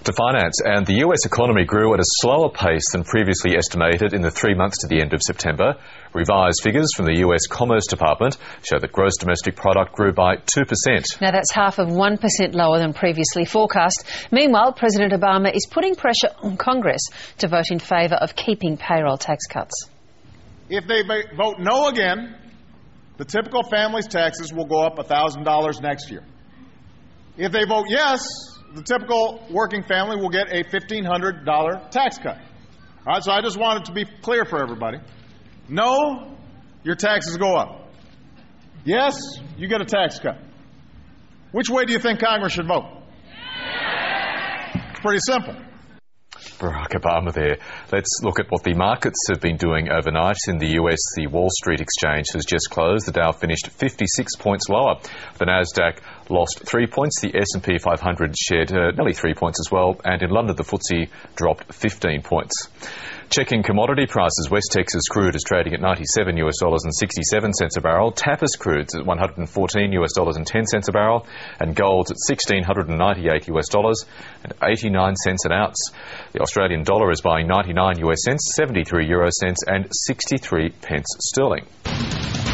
To finance, and the US economy grew at a slower pace than previously estimated in the 3 months to the end of September. Revised figures from the US Commerce Department show that gross domestic product grew by 2%. Now that's half of 1% lower than previously forecast. Meanwhile, President Obama is putting pressure on Congress to vote in favour of keeping payroll tax cuts. If they vote no again, the typical family's taxes will go up $1,000 next year. If they vote yes, the typical working family will get a $1,500 tax cut. All right, so I just wanted to be clear for everybody. No, your taxes go up. Yes, you get a tax cut. Which way do you think Congress should vote? It's pretty simple. Barack Obama there. Let's look at what the markets have been doing overnight. In the US, the Wall Street Exchange has just closed. The Dow finished 56 points lower. The Nasdaq lost 3 points. The S&P 500 shed nearly 3 points as well. And in London, the FTSE dropped 15 points. Checking commodity prices, West Texas crude is trading at $97.67 a barrel. Tapis crude's at $114.10 a barrel, and gold's at $1,698 and 89 cents an ounce. The Australian dollar is buying 99 US cents, 73 euro cents, and 63 pence sterling.